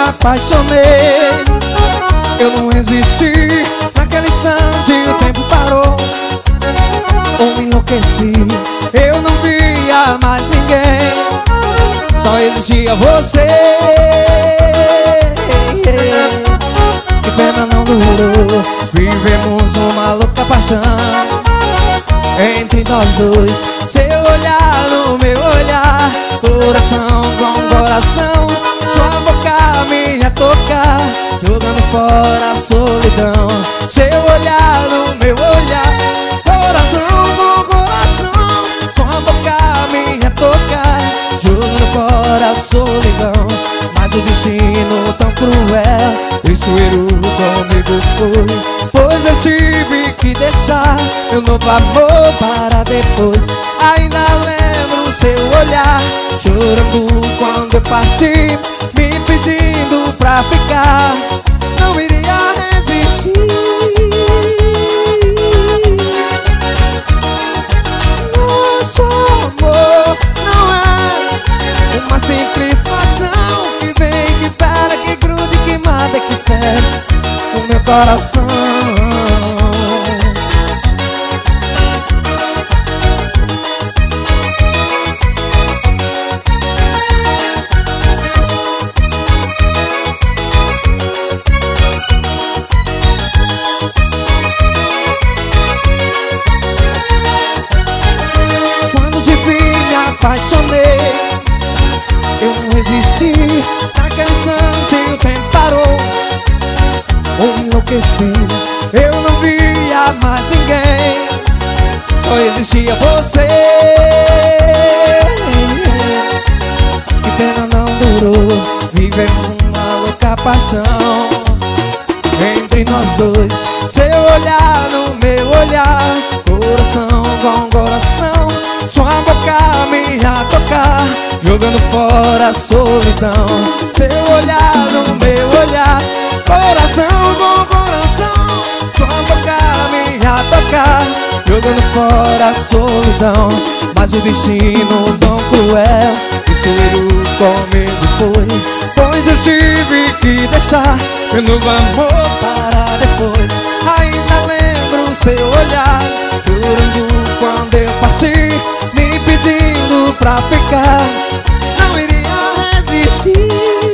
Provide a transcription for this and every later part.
apaixonei. Eu não resisti, naquele instante o tempo parou. Eu enlouqueci, eu não via mais ninguém, só existia você. Que pena não durou, vivemos uma louca paixão entre nós dois. Seu olhar no meu olhar, coração com coração, sua boca me ia tocar, jogando fora a solidão. Seu olhar no meu olhar, coração com coração, sua boca me ia tocar, jogando fora a solidão. Mas o destino tão cruel, isso comigo foi, pois eu tive que deixar meu novo amor para depois. Ainda lembro seu olhar, chorando quando eu parti, me pedindo pra ficar. Não iria resistir. Nosso amor não é uma simples paixão que vem, que para, que grude, que mata, que fere o meu coração. Apaixonei, eu não resisti, naquele instante o tempo parou. Eu enlouqueci, eu não via mais ninguém, só existia você. Que pena não durou, vivemos uma louca paixão entre nós dois. Seu olhar no meu olhar, coração com coração, sua boca me ia tocar, jogando fora a solidão. Seu olhar no meu olhar, coração com coração, sua boca me ia tocar, jogando fora a solidão. Mas o destino tão cruel, isso comigo foi, pois eu tive que deixar meu novo amor para depois. Ainda lembro seu olhar, chorando quando eu parti, me pedindo pra ficar. Não iria resistir.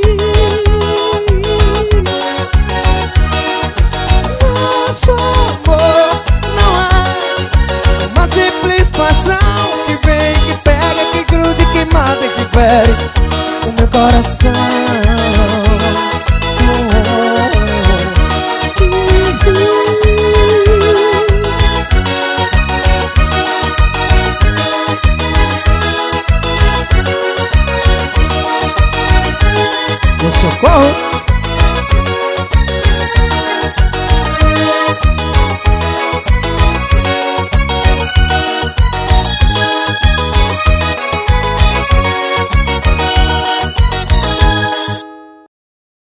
Nosso amor não é uma simples paixão que vem, que pega, que grude, que mata, que fere o meu coração. Socorro!